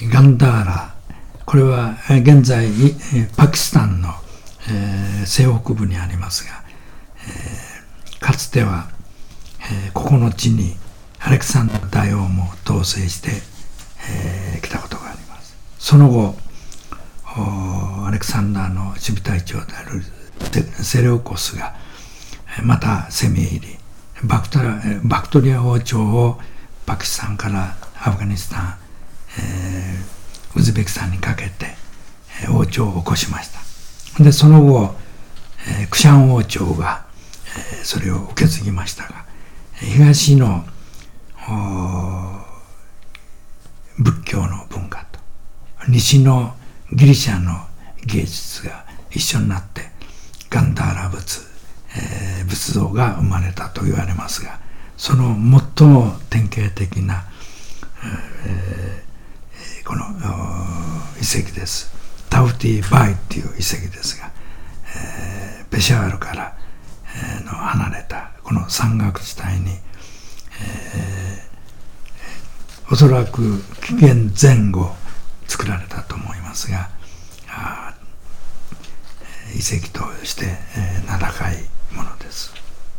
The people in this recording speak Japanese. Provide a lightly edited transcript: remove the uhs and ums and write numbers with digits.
ガンダーラ、これは現在パキスタンの西北部にありますが、かつてはここの地にアレクサンダー大王も統制してきたことがあります。その後アレクサンダーの守備隊長であるセレウコスがまた攻め入り、バクトリア王朝をパキスタンからアフガニスタン、ウズベキスタンにかけて王朝を起こしました。でその後クシャン王朝がそれを受け継ぎましたが、東の仏教の文化と西のギリシャの芸術が一緒になってガンダーラ仏像が生まれたと言われますが、その最も典型的な、この遺跡です。タウティバイっていう遺跡ですが、ペシャワールから、の離れたこの山岳地帯に、おそらく紀元前後作られたと思いますが、遺跡として名高いものです。